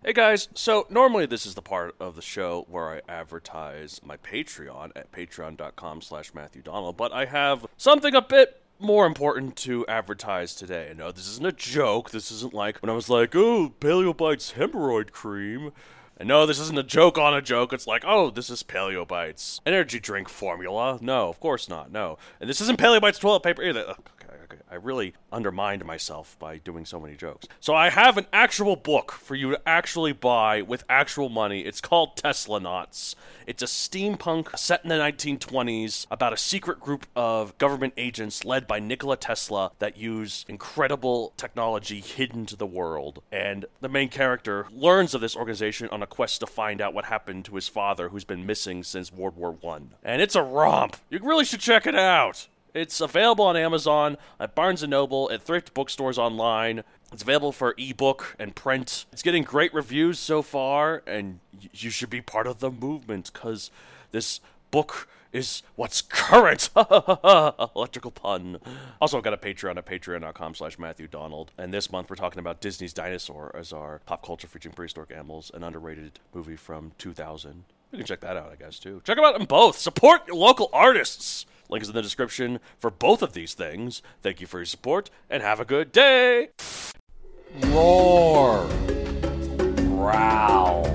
Hey guys, so normally this is the part of the show where I advertise my Patreon at patreon.com/Matthew Donald, but I have something a bit more important to advertise today. No, this isn't a joke. This isn't like when I was like, oh, Paleobites hemorrhoid cream. And no, this isn't a joke on a joke. It's like, oh, this is Paleobites energy drink formula. No, of course not. No. And this isn't Paleobites toilet paper either. Okay. I really undermined myself by doing so many jokes. So I have an actual book for you to actually buy with actual money. It's called Teslanauts. It's a steampunk set in the 1920s about a secret group of government agents led by Nikola Tesla that use incredible technology hidden to the world. And the main character learns of this organization on a quest to find out what happened to his father, who's been missing since World War I. And it's a romp. You really should check it out. It's available on Amazon, at Barnes & Noble, at thrift bookstores online. It's available for ebook and print. It's getting great reviews so far, and you should be part of the movement, because this book is what's current. Electrical pun. Also, I've got a Patreon at patreon.com/Matthew Donald. And this month we're talking about Disney's Dinosaur as our pop culture featuring prehistoric animals, an underrated movie from 2000. You can check that out, I guess, too. Check them out in both. Support your local artists. Link is in the description for both of these things. Thank you for your support, and have a good day! Roar, growl,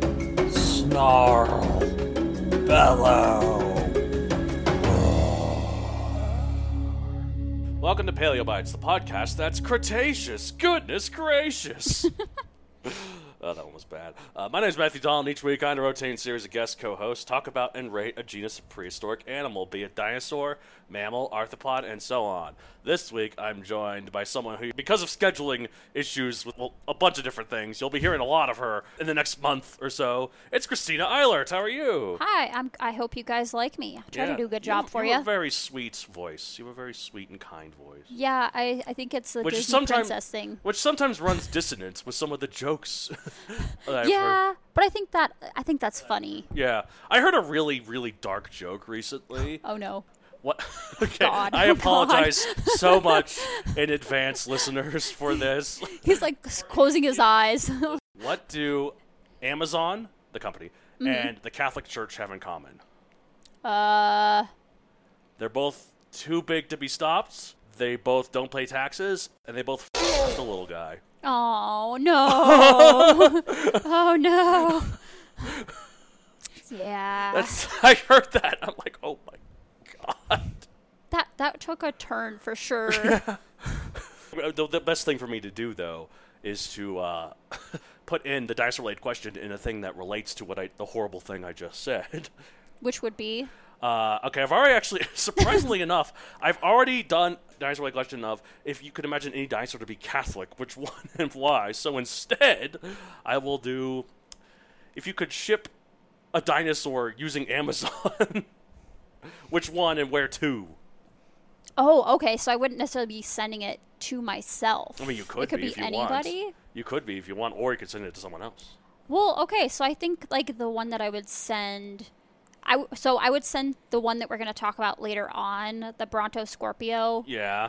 snarl, bellow. Welcome to Paleobites, the podcast that's Cretaceous. Goodness gracious! Oh, that one was bad. My name is Matthew Donald, and each week on a rotating series of guest co-hosts talk about and rate a genus of prehistoric animal, be it dinosaur, mammal, arthropod, and so on. This week, I'm joined by someone who, because of scheduling issues with a bunch of different things, you'll be hearing a lot of her in the next month or so. It's Christina Eilert. How are you? Hi, I hope you guys like me. I try to do a good job for you. You have a very sweet voice. You have a very sweet and kind voice. Yeah, I think it's the Disney princess thing. Which sometimes runs dissonance with some of the jokes. Yeah, but I think that's funny. Yeah. I heard a really, really dark joke recently. Oh, no. What? Okay, God. I apologize so much in advance, listeners, for this. He's like closing his eyes. What do Amazon, the company, and the Catholic Church have in common? They're both too big to be stopped. They both don't pay taxes, and they both f*** the little guy. Oh, no. Oh, no. Yeah. I heard that. I'm like, oh my God. That took a turn for sure. The best thing for me to do, though, is to put in the dinosaur-related question in a thing that relates to the horrible thing I just said. Which would be? Okay, I've already actually, surprisingly enough, I've already done dinosaur-related question of if you could imagine any dinosaur to be Catholic, which one and why. So instead, I will do, if you could ship a dinosaur using Amazon, which one and where to? Oh, okay, so I wouldn't necessarily be sending it to myself. I mean, you could it could be if you anybody. Want. You could be if you want, or you could send it to someone else. Well, okay, so I think like the one that I would send... I would send the one that we're going to talk about later on, the Brontoscorpio,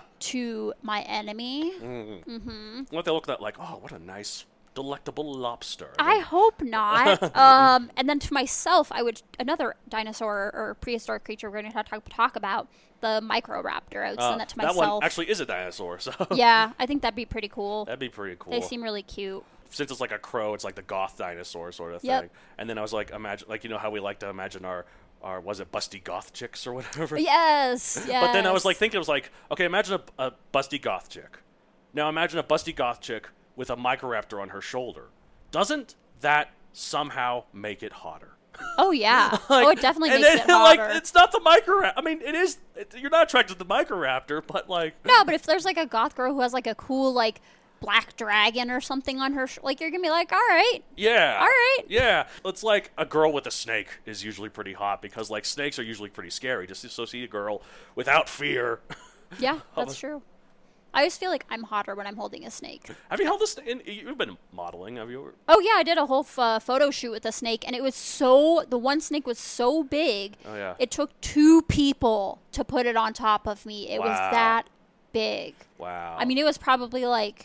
to my enemy. Mm-hmm. What they look at like, oh, what a nice, delectable lobster. I hope not. And then to myself, I would, another dinosaur or prehistoric creature we're going to talk about, the Microraptor. I would send that to myself. That one actually is a dinosaur, so. Yeah, I think that'd be pretty cool. That'd be pretty cool. They seem really cute. Since it's like a crow, it's like the goth dinosaur sort of Yep. thing. And then I was like, imagine, like, you know how we like to imagine our was it busty goth chicks or whatever? Yes. But then I was like thinking, I was like, okay, imagine a busty goth chick. Now imagine a busty goth chick with a Microraptor on her shoulder. Doesn't that somehow make it hotter? Oh, yeah. It definitely makes it hotter. Like, it's not the Microraptor. I mean, it is. You're not attracted to the Microraptor, but like. No, but if there's like a goth girl who has like a cool like black dragon or something on her, like you're gonna be like, all right. Yeah. All right. Yeah. It's like a girl with a snake is usually pretty hot because like snakes are usually pretty scary. Just so see a girl without fear. Yeah, that's true. I always feel like I'm hotter when I'm holding a snake. Have you held a snake? You've been modeling, have you? Oh, yeah, I did a whole photo shoot with a snake, and it was the one snake was so big, it took 2 people to put it on top of me. It was that big. Wow. I mean, it was probably like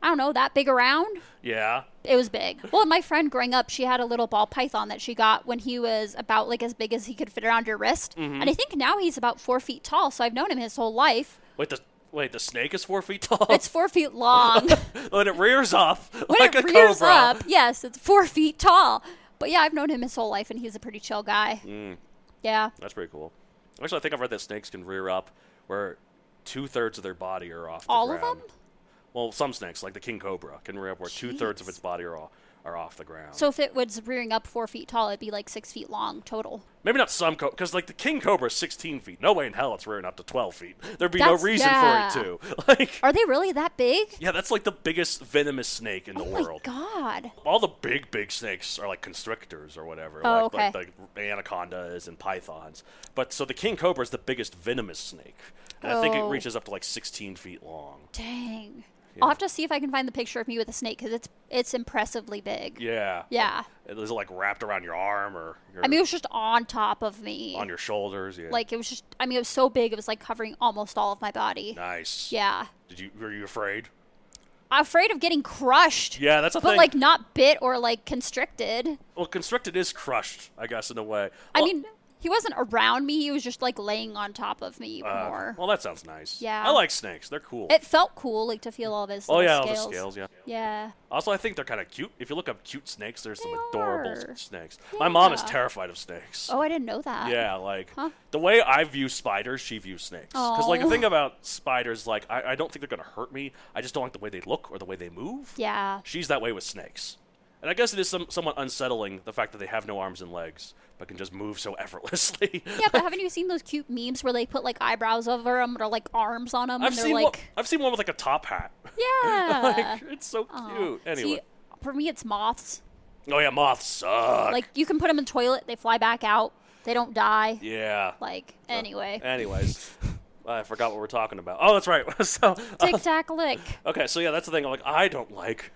I don't know, that big around. Yeah. It was big. Well, my friend growing up, she had a little ball python that she got when he was about like as big as he could fit around your wrist. And I think now he's about 4 feet tall, so I've known him his whole life. Wait, the snake is 4 feet tall? It's 4 feet long. When it rears up when like it a rears cobra. up, yes, it's 4 feet tall. But yeah, I've known him his whole life, and he's a pretty chill guy. Yeah. That's pretty cool. Actually, I think I've read that snakes can rear up where 2/3 of their body are off the All ground. of them? Well, some snakes, like the king cobra, can rear up where 2/3 of its body are off the ground. So if it was rearing up 4 feet tall, it'd be like 6 feet long total. Maybe not some because like the king cobra is 16 feet. No way in hell it's rearing up to 12 feet. There'd be no reason for it to. Like, are they really that big? Yeah, that's like the biggest venomous snake in the world. Oh my god! All the big snakes are like constrictors or whatever, Oh, like, okay. like anacondas and pythons. But so the king cobra is the biggest venomous snake, and I think it reaches up to like 16 feet long. Dang. Yeah. I'll have to see if I can find the picture of me with a snake because it's impressively big. Yeah. Yeah. Is it like wrapped around your arm or? I mean, it was just on top of me. On your shoulders, yeah. Like it was just. I mean, it was so big. It was like covering almost all of my body. Nice. Yeah. Were you afraid? I'm afraid of getting crushed. Yeah, that's a but thing. But like not bit or like constricted. Well, constricted is crushed, I guess, in a way. I mean, he wasn't around me. He was just like laying on top of me more. Well, that sounds nice. Yeah. I like snakes. They're cool. It felt cool, like to feel all of his all scales. the scales, yeah. Yeah. Also, I think they're kind of cute. If you look up cute snakes, there's some They adorable are. snakes. Yeah. My mom is terrified of snakes. Oh, I didn't know that. Yeah, like Huh? the way I view spiders, she views snakes. Because like the Oh. thing about spiders, like I don't think they're gonna hurt me. I just don't like the way they look or the way they move. Yeah. She's that way with snakes. And I guess it is somewhat unsettling, the fact that they have no arms and legs, but can just move so effortlessly. Yeah, but haven't you seen those cute memes where they put like eyebrows over them or like arms on them? I've and they're seen like, I've seen one with like a top hat. yeah. Like, it's so Aw. cute. Anyway. See, for me, it's moths. Oh yeah, moths suck. Like you can put them in the toilet, they fly back out, they don't die. Yeah. Like anyway. Anyways, I forgot what we're talking about. Oh, that's right. So Tic tac lick. okay, so yeah, that's the thing. I'm like, I don't like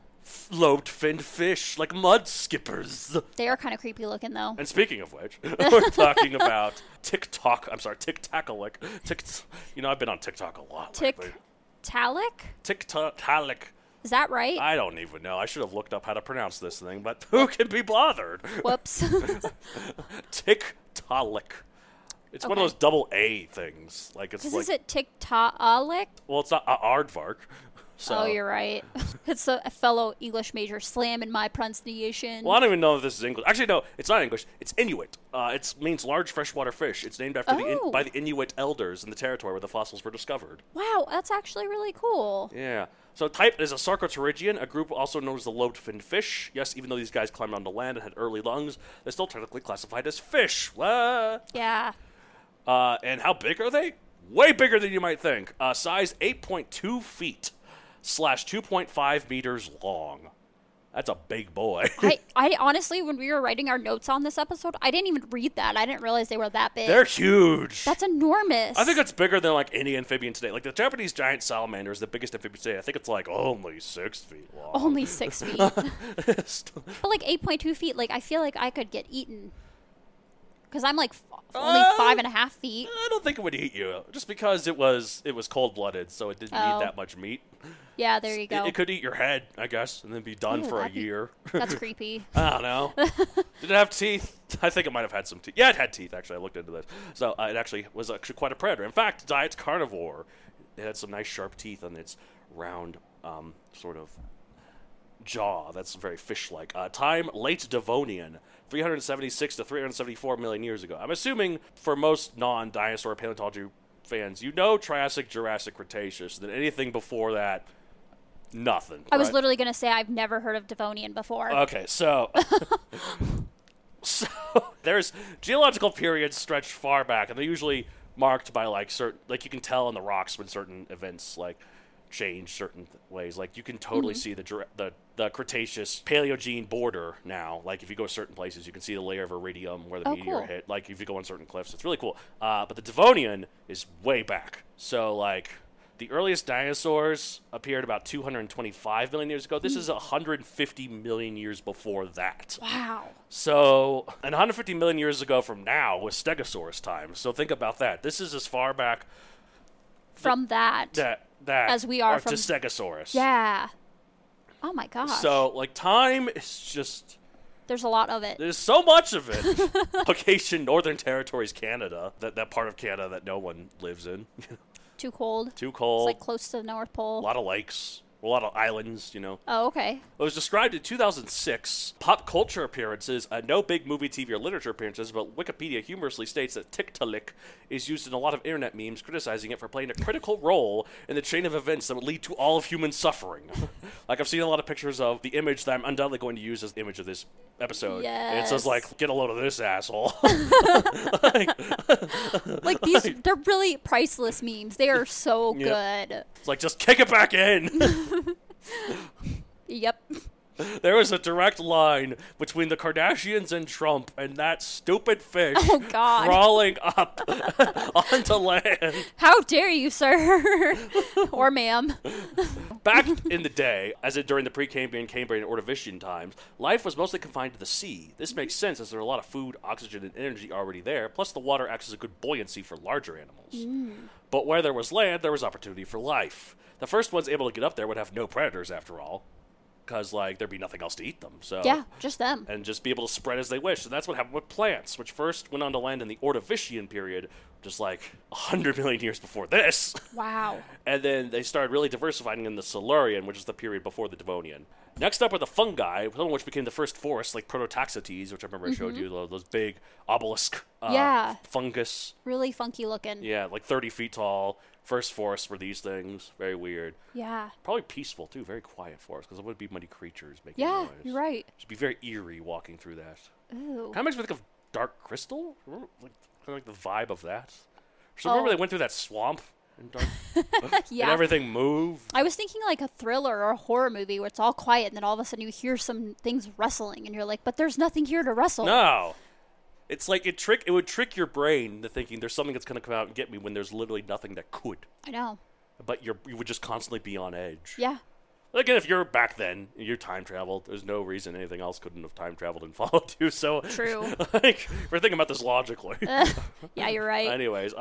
lobed finned fish, like mud skippers. They are kind of creepy looking though. And speaking of which, we're talking about TikTok. I'm sorry, TikTok-a-lick. You know, I've been on TikTok a lot lately. Talic? TikTok-a-lick. Is that right? I don't even know. I should have looked up how to pronounce this thing, but who can be bothered? Whoops. TikTok-a-lick. It's one of Okay. those double A things. Like it's Because like is it tic tac? well, it's not aardvark. So. Oh, you're right. It's a fellow English major slamming my pronunciation. Well, I don't even know if this is English. Actually, no, it's not English. It's Inuit. It means large freshwater fish. It's named after by the Inuit elders in the territory where the fossils were discovered. Wow, that's actually really cool. Yeah. So type is a sarcopterygian, a group also known as the lobed-finned fish. Yes, even though these guys climbed onto land and had early lungs, they're still technically classified as fish. What? Yeah. And how big are they? Way bigger than you might think. Size 8.2 feet / 2.5 meters long. That's a big boy. I honestly, when we were writing our notes on this episode, I didn't even read that. I didn't realize they were that big. They're huge. That's enormous. I think it's bigger than like any amphibian today. Like the Japanese giant salamander is the biggest amphibian today. I think it's like only 6 feet long. Only 6 feet. But like 8.2 feet, like I feel like I could get eaten. Because I'm like only 5.5 feet. I don't think it would eat you, just because it was cold-blooded, so it didn't need that much meat. Yeah, there you go. It could eat your head, I guess, and then be done for a year. That's creepy. I don't know. Did it have teeth? I think it might have had some teeth. Yeah, it had teeth, actually. I looked into this. So it actually was quite a predator. In fact, diet's carnivore. It had some nice sharp teeth on its round sort of jaw. That's very fish-like. Time, late Devonian, 376 to 374 million years ago. I'm assuming for most non-dinosaur paleontology fans, you know Triassic, Jurassic, Cretaceous. Then anything before that, nothing. I was right? literally going to say I've never heard of Devonian before. Okay, so there's geological periods stretched far back, and they're usually marked by like certain, like you can tell in the rocks when certain events like change certain ways. Like you can totally see the Cretaceous Paleogene border now. Like if you go certain places, you can see the layer of iridium where the meteor cool. hit. Like if you go on certain cliffs, it's really cool. But the Devonian is way back. So like the earliest dinosaurs appeared about 225 million years ago. This is 150 million years before that. Wow. So, and 150 million years ago from now was Stegosaurus time. So think about that. This is as far back From that. that as we are from Stegosaurus. Yeah. Oh my gosh. So, like, time is just... There's a lot of it. There's so much of it. Location, Northern Territories, Canada. That part of Canada that no one lives in. Too cold. Too cold. It's like close to the North Pole. A lot of lakes. A lot of islands, you know. Oh, okay. It was described in 2006. Pop culture appearances, no big movie, TV, or literature appearances, but Wikipedia humorously states that Tiktaalik is used in a lot of internet memes, criticizing it for playing a critical role in the chain of events that would lead to all of human suffering. Like, I've seen a lot of pictures of the image that I'm undoubtedly going to use as the image of this episode. Yes. And it says, like, get a load of this, asshole. Like, they're really priceless memes. They are so good. It's like, just kick it back in. Yep. There was a direct line between the Kardashians and Trump and that stupid fish crawling up onto land. How dare you, sir? Or ma'am. Back in the day, as in during the pre-Cambrian, Cambrian, and Ordovician times, life was mostly confined to the sea. This makes sense as there are a lot of food, oxygen, and energy already there, plus the water acts as a good buoyancy for larger animals. But where there was land, there was opportunity for life. The first ones able to get up there would have no predators, after all. Because, like, there'd be nothing else to eat them. So yeah, just them. And just be able to spread as they wish. And that's what happened with plants, which first went on to land in the Ordovician period, just like 100 million years before this. Wow. And then they started really diversifying in the Silurian, which is the period before the Devonian. Next up are the fungi, some of which became the first forests, like Prototaxotes, which I remember I showed you, those big obelisk fungus. Really funky looking. Yeah, like 30 feet tall. First forests were these things. Very weird. Yeah. Probably peaceful, too. Very quiet forest, because it wouldn't be many creatures making noise. Yeah, you're right. It'd be very eerie walking through that. Ooh. Kind of makes me think of Dark Crystal. Remember, kind of like the vibe of that. So remember they went through that swamp in Dark yeah. and everything moved? I was thinking like a thriller or a horror movie where it's all quiet and then all of a sudden you hear some things wrestling and you're like, but there's nothing here to wrestle. No. It's like it would trick your brain into thinking there's something that's going to come out and get me when there's literally nothing that could. I know. But you would just constantly be on edge. Yeah. Again, if you're back then, you're time traveled, there's no reason anything else couldn't have time traveled and followed you. So true. Like, we're thinking about this logically. Yeah, you're right. Anyways,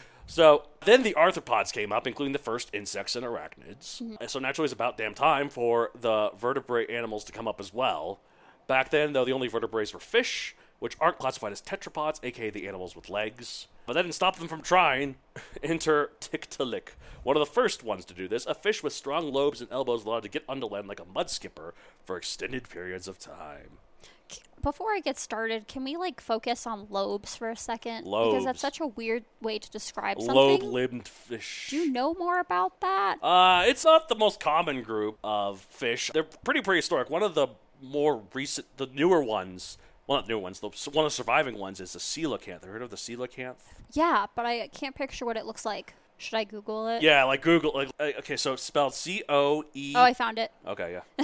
so then the arthropods came up, including the first insects and arachnids. And so naturally, it's about damn time for the vertebrate animals to come up as well. Back then, though, the only vertebrates were fish, which aren't classified as tetrapods, aka the animals with legs. But that didn't stop them from trying. Enter Tiktaalik, one of the first ones to do this, a fish with strong lobes and elbows allowed to get on land like a mud skipper for extended periods of time. Before I get started, can we like focus on lobes for a second? Lobes. Because that's such a weird way to describe something. Lobe-limbed fish. Do you know more about that? It's not the most common group of fish. They're pretty prehistoric. One of the more recent, the newer ones, well, not newer ones, one of the surviving ones is the coelacanth. Have you heard of the coelacanth? Yeah, but I can't picture what it looks like. Should I Google it? Yeah, like Google. Like, okay, so it's spelled C-O-E. Oh, I found it. Okay, yeah.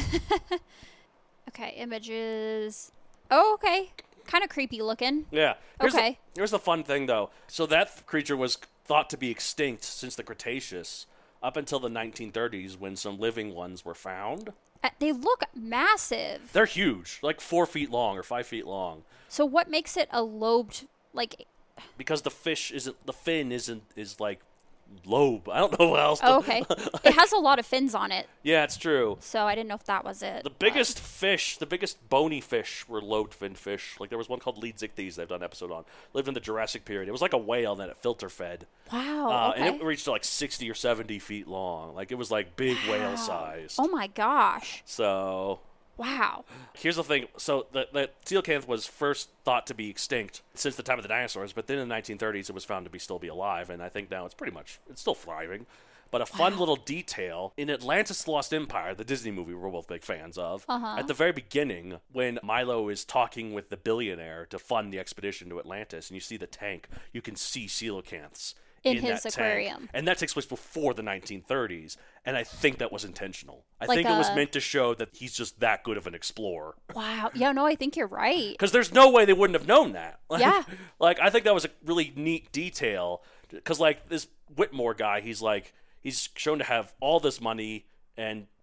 Okay, images. Oh, okay. Kind of creepy looking. Yeah. Here's the fun thing, though. So that creature was thought to be extinct since the Cretaceous up until the 1930s when some living ones were found. They look massive. They're huge, like 4 feet long or 5 feet long. So what makes it a lobed, like... Because the fin is like lobe. I don't know what else. Oh, okay. It has a lot of fins on it. Yeah, it's true. So I didn't know if that was it. The biggest fish, the biggest bony fish were lobed-finned fish. Like there was one called Leedsichthys they've done an episode on. Lived in the Jurassic period. It was like a whale that it filter fed. Wow, okay. And it reached to like 60 or 70 feet long. Like it was like big whale size. Oh my gosh. So... Wow. Here's the thing. So the coelacanth was first thought to be extinct since the time of the dinosaurs, but then in the 1930s it was found to still be alive, and I think now it's still thriving. But a fun little detail, in Atlantis: The Lost Empire, the Disney movie we're both big fans of, at the very beginning, when Milo is talking with the billionaire to fund the expedition to Atlantis, and you see the tank, you can see coelacanths in his aquarium. Tank. And that takes place before the 1930s, and I think that was intentional. I think it was meant to show that he's just that good of an explorer. Wow. Yeah, no, I think you're right. Because there's no way they wouldn't have known that. Yeah. Like, I think that was a really neat detail, because, like, this Whitmore guy, he's shown to have all this money and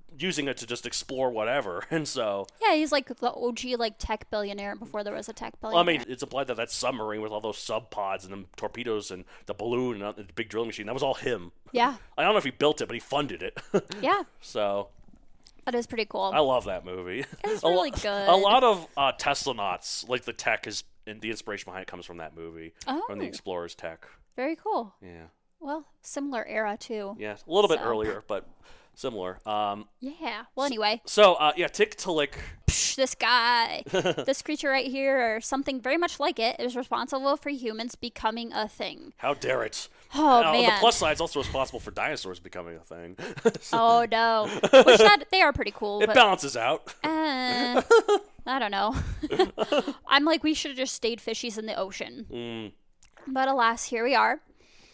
using it to just explore whatever, and so... Yeah, he's like the OG like tech billionaire before there was a tech billionaire. Well, I mean, it's implied that submarine with all those sub-pods and the torpedoes and the balloon and the big drilling machine, that was all him. Yeah. I don't know if he built it, but he funded it. Yeah. So... That is pretty cool. I love that movie. It's really good. A lot of Tesla-nauts, like the tech is... And the inspiration behind it comes from that movie. Oh. From the Explorer's tech. Very cool. Yeah. Well, similar era, too. Yeah, a little bit earlier, but similar. Yeah. Well, anyway. So, Tiktaalik. This guy, this creature right here, or something very much like it, is responsible for humans becoming a thing. How dare it? Oh, man. On the plus side, it's also responsible for dinosaurs becoming a thing. Oh, no. Which, they are pretty cool. It balances out. I don't know. I'm like, we should have just stayed fishies in the ocean. But alas, here we are.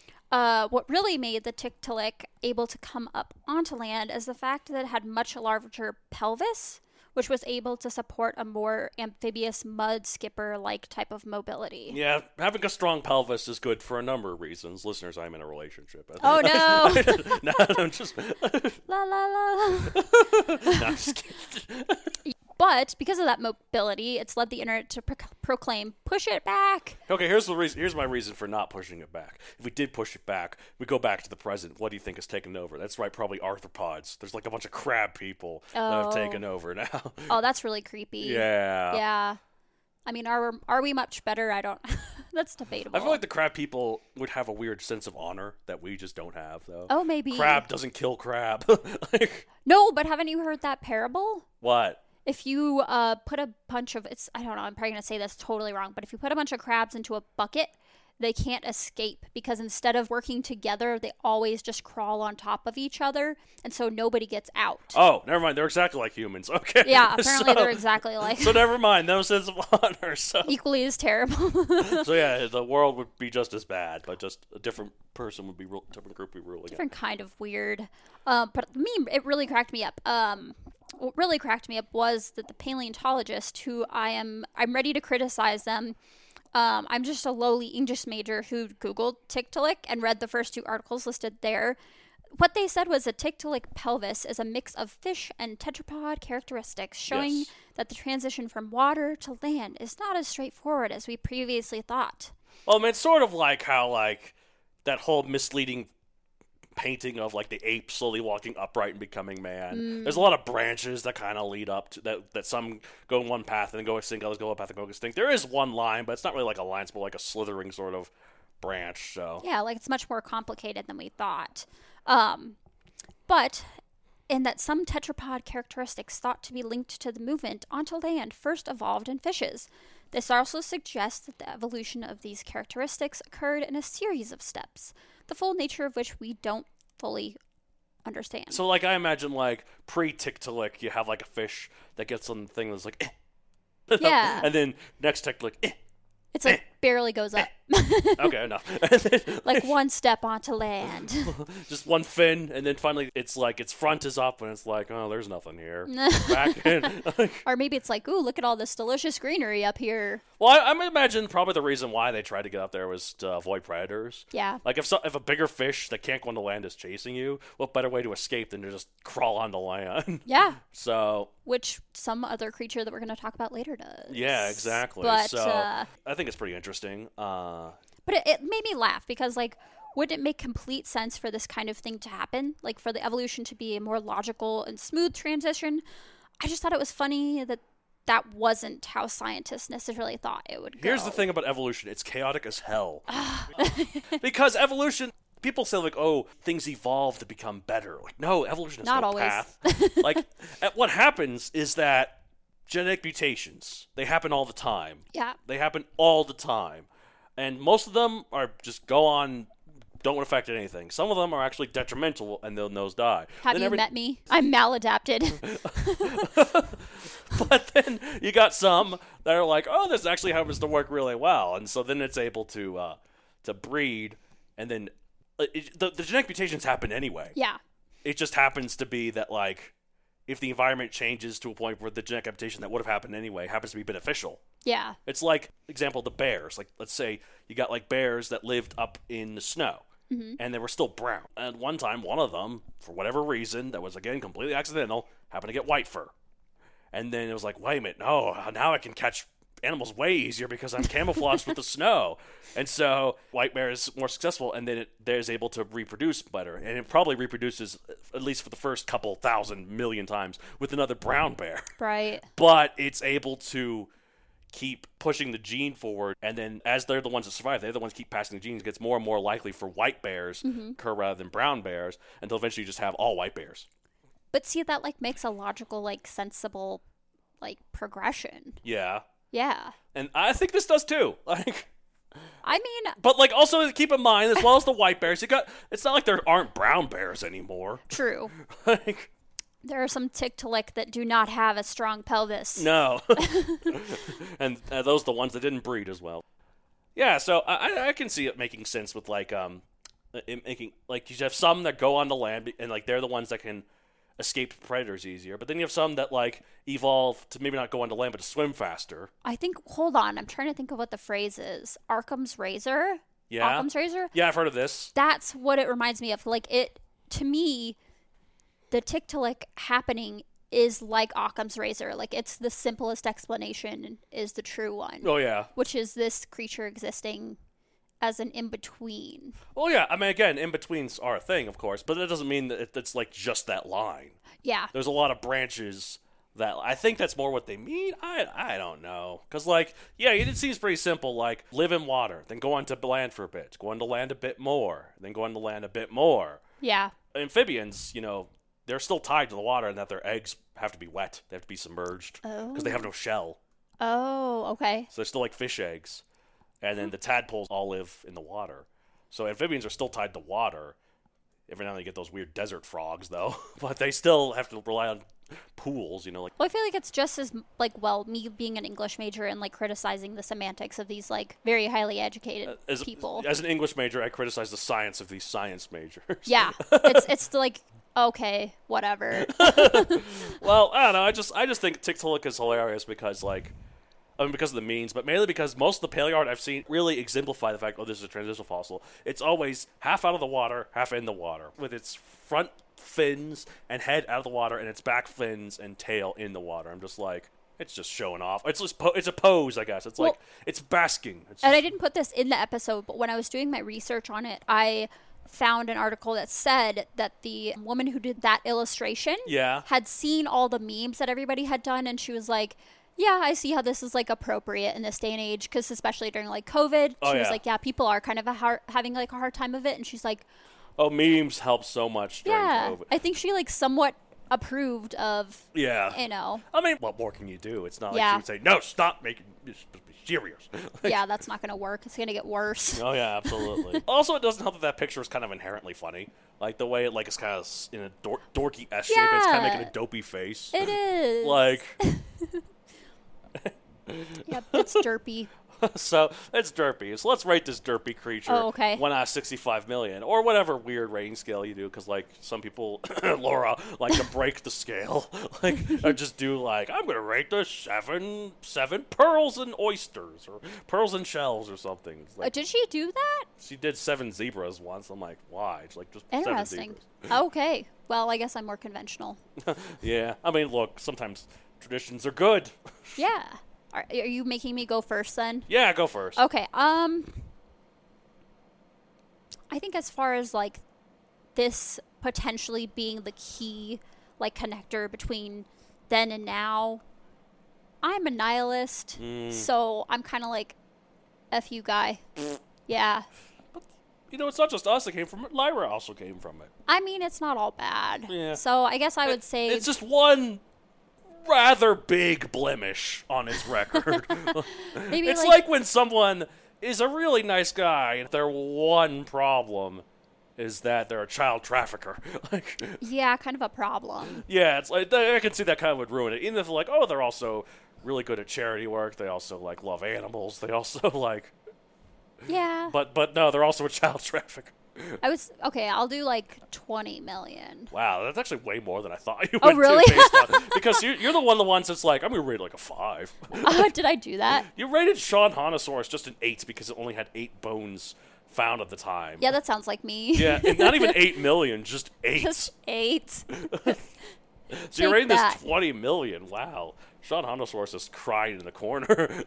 What really made the Tiktaalik able to come up onto land is the fact that it had much larger pelvis, which was able to support a more amphibious mud skipper-like type of mobility. Yeah, having a strong pelvis is good for a number of reasons. Listeners, I'm in a relationship. Oh, no! No, I'm just... La, la, la. No, I'm just kidding. But because of that mobility, it's led the internet to proclaim, push it back. Okay, here's the reason. Here's my reason for not pushing it back. If we did push it back, we go back to the present. What do you think has taken over? That's right, probably arthropods. There's like a bunch of crab people that have taken over now. Oh, that's really creepy. Yeah. Yeah. I mean, are we much better? I don't... That's debatable. I feel like the crab people would have a weird sense of honor that we just don't have, though. Oh, maybe. Crab doesn't kill crab. No, but haven't you heard that parable? What? If you put a bunch of... I don't know, I'm probably going to say this totally wrong, but if you put a bunch of crabs into a bucket, they can't escape because instead of working together, they always just crawl on top of each other, and so nobody gets out. Oh, never mind. They're exactly like humans. Okay. Yeah, apparently they're exactly like... So never mind. No sense of honor. So. Equally as terrible. So yeah, the world would be just as bad, but just a different person would be... different group would be ruling it. Different kind of weird. But it really cracked me up. What really cracked me up was that the paleontologist, who I'm ready to criticize them. I'm just a lowly English major who Googled Tiktaalik and read the first two articles listed there. What they said was a Tiktaalik pelvis is a mix of fish and tetrapod characteristics, showing that the transition from water to land is not as straightforward as we previously thought. Well, I mean, it's sort of like how, like, that whole misleading painting of like the ape slowly walking upright and becoming man. There's a lot of branches that kind of lead up to that some go in one path and then go extinct, others go a path and go extinct. There is one line, but it's not really like a line, it's more like a slithering sort of branch. So yeah, like it's much more complicated than we thought. But in that some tetrapod characteristics thought to be linked to the movement onto land first evolved in fishes. This also suggests that the evolution of these characteristics occurred in a series of steps, the full nature of which we don't fully understand. So, like, I imagine, like, pre-Tiktaalik, you have, like, a fish that gets on the thing that's like, eh. Yeah. And then next Tiktaalik, eh. It's like barely goes up. Okay, enough. Like one step onto land. Just one fin, and then finally it's like its front is up, and it's like, oh, there's nothing here. Back in. Or maybe it's like, ooh, look at all this delicious greenery up here. Well, I imagine probably the reason why they tried to get up there was to avoid predators. Yeah. Like if a bigger fish that can't go on the land is chasing you, what better way to escape than to just crawl onto land? Yeah. So. Which some other creature that we're going to talk about later does. Yeah, exactly. But, so I think it's pretty interesting. But it made me laugh because, like, wouldn't it make complete sense for this kind of thing to happen? Like, for the evolution to be a more logical and smooth transition? I just thought it was funny that wasn't how scientists necessarily thought it would go. Here's the thing about evolution. It's chaotic as hell. Because evolution... People say, like, oh, things evolve to become better. Like, no, evolution is not no always. Path. Like, what happens is that genetic mutations, they happen all the time. Yeah. They happen all the time. And most of them are just go on, don't affect anything. Some of them are actually detrimental, and they'll nosedive. Have you met me? I'm maladapted. But then you got some that are like, oh, this actually happens to work really well. And so then it's able to breed, and then... The genetic mutations happen anyway. Yeah. It just happens to be that, like, if the environment changes to a point where the genetic mutation that would have happened anyway happens to be beneficial. Yeah. It's like, example, the bears. Like, let's say you got, like, bears that lived up in the snow. and they were still brown. And one time, one of them, for whatever reason, that was again completely accidental, happened to get white fur. And then it was like, wait a minute, no, now I can catch animals way easier because I'm camouflaged with the snow. And so white bear is more successful, and then they're able to reproduce better. And it probably reproduces, at least for the first couple thousand million times, with another brown bear. Right. But it's able to keep pushing the gene forward, and then as they're the ones that survive, they're the ones that keep passing the genes. It gets more and more likely for white bears to occur rather than brown bears, until eventually you just have all white bears. But see, that like makes a logical, like sensible, like progression. Yeah. Yeah. And I think this does too. Like, I mean, but like also keep in mind, as well as the white bears, it's not like there aren't brown bears anymore. true. Like, There are some Tiktaalik that do not have a strong pelvis. no. And those are the ones that didn't breed as well. Yeah, so I can see it making sense with like it making like you have some that go on the land and like they're the ones that can escape predators easier, but then you have some that like evolve to maybe not go on the land but to swim faster. I think, hold on, I'm trying to think of what the phrase is. Occam's razor? Yeah. Occam's razor? Yeah, I've heard of this. That's what it reminds me of. Like, it, to me, the Tiktaalik happening is like Occam's razor. Like, it's the simplest explanation is the true one. Oh yeah. Which is this creature existing as an in-between. Well, yeah. I mean, again, in-betweens are a thing, of course, but that doesn't mean that it's like just that line. Yeah. There's a lot of branches that I think that's more what they mean. I don't know. Because, like, yeah, it seems pretty simple. Like, live in water, then go on to land for a bit, go on to land a bit more, then go on to land a bit more. Yeah. Amphibians, you know, they're still tied to the water in that their eggs have to be wet. They have to be submerged. Because they have no shell. Oh, okay. So they're still like fish eggs. And then the tadpoles all live in the water. So amphibians are still tied to water. Every now and then you get those weird desert frogs, though. But they still have to rely on pools, you know. Like, Well, I feel like it's just as, like, well, me being an English major and, like, criticizing the semantics of these, like, very highly educated people. As an English major, I criticize the science of these science majors. Yeah. It's like, okay, whatever. Well, I don't know. I just think Tiktaalik is hilarious because, like, I mean, because of the means, but mainly because most of the paleo art I've seen really exemplify the fact, oh, this is a transitional fossil. It's always half out of the water, half in the water, with its front fins and head out of the water and its back fins and tail in the water. I'm just like, it's just showing off. It's just it's a pose, I guess. It's like, it's basking. It's And just, I didn't put this in the episode, but when I was doing my research on it, I found an article that said that the woman who did that illustration yeah. had seen all the memes that everybody had done, and she was like, yeah, I see how this is, like, appropriate in this day and age, because especially during, like, COVID, she was like, yeah, people are kind of having, like, a hard time of it, and she's like, oh, memes help so much during COVID. I think she, like, somewhat approved of, Yeah. you know. I mean, what more can you do? It's not like Yeah. she would say, no, stop making this supposed to be serious. Like, Yeah, that's not going to work. It's going to get worse. oh, yeah, absolutely. Also, it doesn't help that picture is kind of inherently funny. Like, the way it, like, is kind of in a dorky S shape, and it's kind of making a dopey face. It is. Like, Yep, it's derpy. so, it's derpy. So let's rate this derpy creature. Oh, okay. 1 out of 65 million. Or whatever weird rating scale you do, because, like, some people, Laura, like to break the scale. Like, or just do, like, I'm going to rate this 7 pearls and oysters, or pearls and shells, or something. It's like, Did she do that? she did 7 zebras once. I'm like, why? She's like, just 7 Interesting. zebras. Okay. Well, I guess I'm more conventional. Yeah. I mean, look, sometimes traditions are good. Yeah. Are you making me go first then? Yeah, go first. Okay. I think as far as, like, this potentially being the key, like, connector between then and now, I'm a nihilist, so I'm kind of like, F you guy. Yeah. You know, it's not just us that came from it. Lyra also came from it. I mean, it's not all bad. Yeah. So I guess I would say It's just one rather big blemish on his record. maybe It's like when someone is a really nice guy and their one problem is that they're a child trafficker. Like, yeah, kind of a problem. yeah, it's like I can see that kind of would ruin it. Even if they're like, oh, they're also really good at charity work. They also like love animals. They also like, Yeah. but no, they're also a child trafficker. Okay, I'll do like 20 million. Wow, that's actually way more than I thought you Oh, would really? do based on, because you're the ones that's like, I'm going to rate it like a 5. Did I do that? You rated Sean Hanosaurus just an 8 because it only had 8 bones found at the time. Yeah, that sounds like me. Yeah, and not even 8 million, just 8. Just 8. So you're rating that. this 20 million. Wow. Sean Hondosaurus is crying in the corner.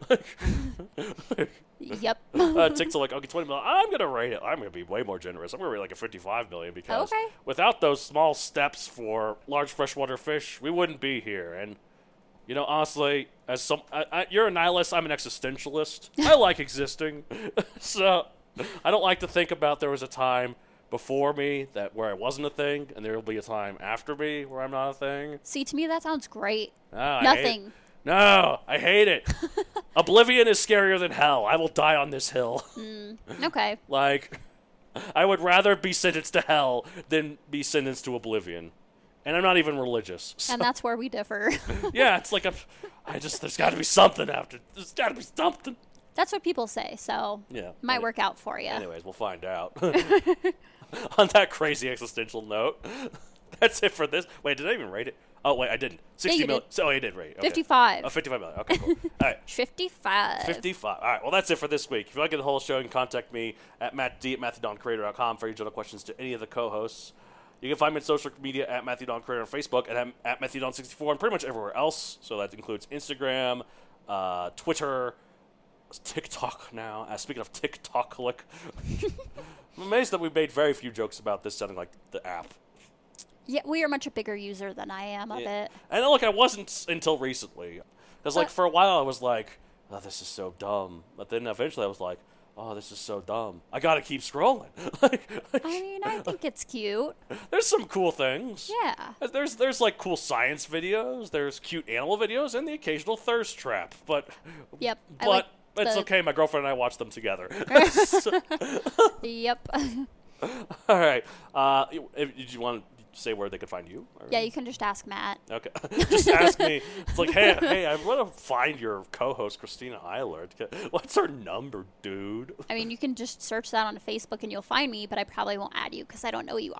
Yep. Tick's like, okay, 20 million. I'm going to rate it. I'm going to be way more generous. I'm going to rate like a 55 million because Okay. without those small steps for large freshwater fish, we wouldn't be here. And, you know, honestly, as you're a nihilist, I'm an existentialist. I like existing. So I don't like to think about there was a time before me where I wasn't a thing, and there will be a time after me where I'm not a thing. See, to me, that sounds great. No, Nothing. I hate it. Oblivion is scarier than hell. I will die on this hill. Okay. Like, I would rather be sentenced to hell than be sentenced to oblivion. And I'm not even religious. So, And that's where we differ. yeah, it's like there's got to be something after. There's got to be something. That's what people say, so Yeah. it might work out for you. Anyways, we'll find out. On that crazy existential note, that's it for this. Wait, did I even rate it? Oh, wait, I didn't. 60 you million. did. So, I did rate it. Okay. 55. Oh, 55 million. Okay, cool. All right. 55. 55. All right, well, that's it for this week. If you like the whole show, you can contact me at mattd@matthewdoncreator.com for your general questions to any of the co-hosts. You can find me on social media at Matthew Don Creator on Facebook and at Matthew Don 64 and pretty much everywhere else. So that includes Instagram, Twitter, TikTok now. Speaking of TikTok, look. I'm amazed that we made very few jokes about this sounding like the app. Yeah, we are much a bigger user than I am of it. And look, I wasn't until recently. Because, like, for a while I was like, oh, this is so dumb. But then eventually I was like, oh, this is so dumb. I gotta keep scrolling. I mean, I think it's cute. There's some cool things. Yeah. There's like cool science videos. There's cute animal videos and the occasional thirst trap. But Yep. but it's okay. My girlfriend and I watch them together. Yep. All right. Did you want to say where they could find you? Or? Yeah, you can just ask Matt. Okay. Just ask me. It's like, hey, I want to find your co-host, Christina Eilert. What's her number, dude? I mean, you can just search that on Facebook and you'll find me, but I probably won't add you because I don't know you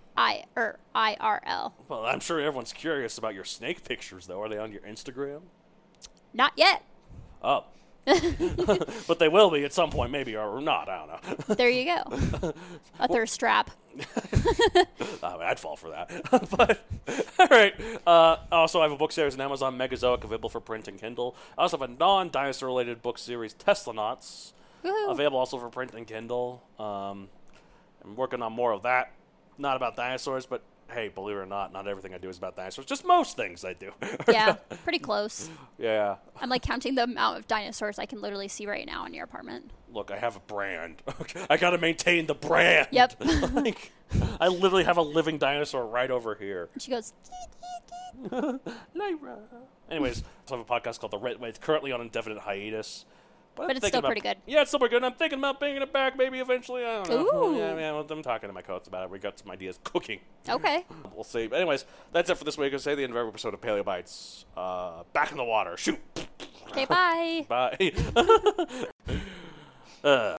IRL. Well, I'm sure everyone's curious about your snake pictures, though. Are they on your Instagram? Not yet. Oh. But they will be at some point, maybe, or not. I don't know. There you go. A thirst trap. I'd fall for that. But, all right. Also, I have a book series on Amazon, Megazoic, available for print and Kindle. I also have a non-dinosaur-related book series, Teslanauts, Woohoo. available also for print and Kindle. I'm working on more of that. Not about dinosaurs, but hey, believe it or not everything I do is about dinosaurs. Just most things I do. Yeah, pretty close. Yeah. I'm like counting the amount of dinosaurs I can literally see right now in your apartment. Look, I have a brand. I gotta maintain the brand. Yep. Like, I literally have a living dinosaur right over here. And she goes, Lyra. Anyways, I have a podcast called The Red Way. It's currently on indefinite hiatus. I'm But it's thinking still about- pretty good. Yeah, it's still pretty good. I'm thinking about bringing it back maybe eventually. I don't know. Ooh. Yeah, well, I'm talking to my co-hosts about it. We got some ideas cooking. okay. We'll see. But anyways, that's it for this week. I'll say the end of every episode of Paleo Bites. Back in the water. Shoot. Okay, bye. Bye.